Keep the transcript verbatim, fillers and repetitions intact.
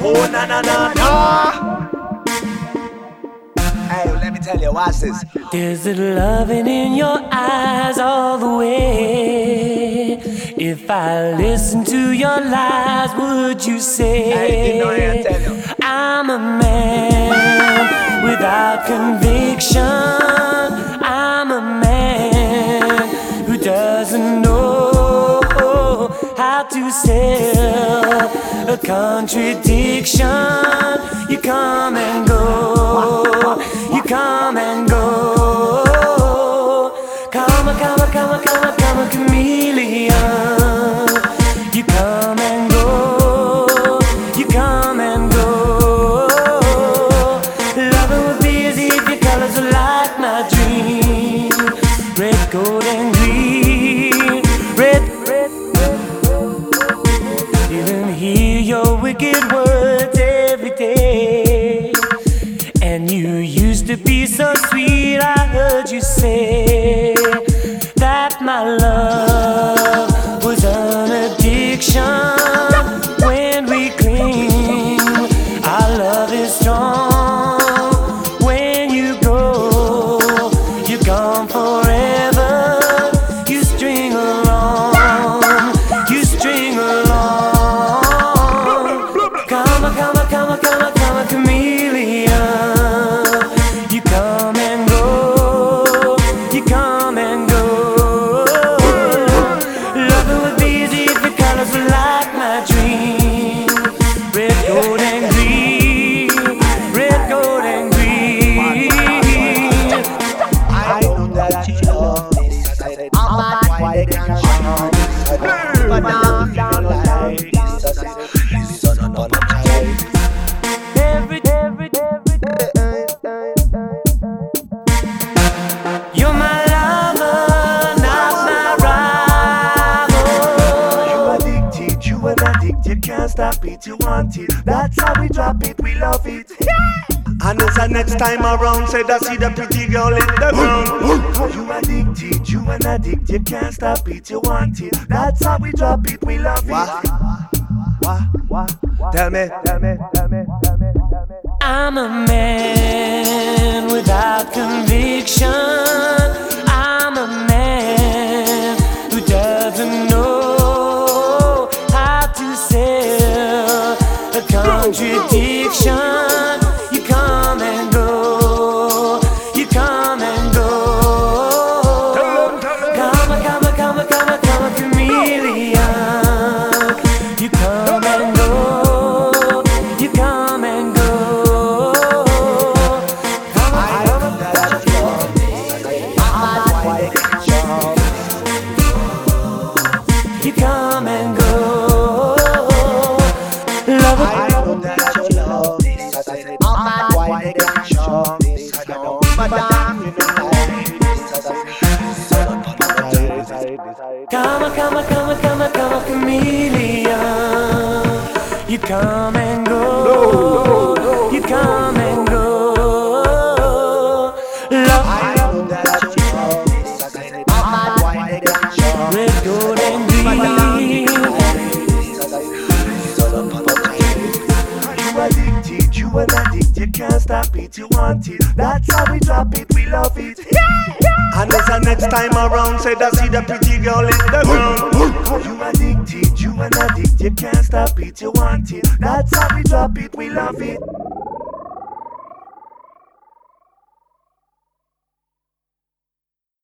Oh na na na na. Hey, let me tell you, watch this. There's a loving in your eyes all the way. If I listen to your lies, would you say Hey, you know I tell you. I'm a man without conviction? I'm a man who doesn't know how to sell a contradiction. You come and go, you come and go. Come a, come a, come a, come a, come a chameleon. You come and go, you come and go. Loving would be as if your colors were like my dream. Red, gold and green. Red, red, red. Didn't hear your wicked words every day. And you used to be so sweet, I heard you say that my love was an addiction. When we cling, our love is strong. When you go, you're gone forever. You string along, you string along. Come a, come a, come a, come a, come a chameleon. You come and go, you come and go. Loving would be easy if your colors were like my dream. Red, gold and green. Red, gold and green. I know that you love this. I said, I'm not why they can't show this. But now you don't like this. I said, listen on the child. Every, every, every day. You're my lover, not my rival. You addicted, you an addict, you can't stop it, you want it. That's how we drop it, we love it. And as the next time around, said I see the pretty girl in the ground. You addicted, you an addict, you can't stop it, you want it. That's how we drop it, we love it. What? What? Tell me, tell me, tell me, tell me, tell me. I'm a man without conviction. I'm a man who doesn't know how to sell a contradiction. You come and go, you come and go. Come a, come a, come a, come a, come a chameleon. You come and go, you come and go. I know that you love this. I'm not why they can't show this. You come and go. Love I know that you love this. I said, I'm not why they can't show this. I don't give a damn if you like this. I said, listen on the child. Come a, come a, come a, come a, come a chameleon. You come and go. You come and go. Love, I know that you love this. I said, I'm not why they can't show this. red, gold and green. You addicted, you an addict, you can't stop it, you want it. That's how we drop it, we love it. And as the next time around, said I see the pretty girl in the ground. You addicted, you an addict, you can't stop it, you want it. That's how we drop it, we love it.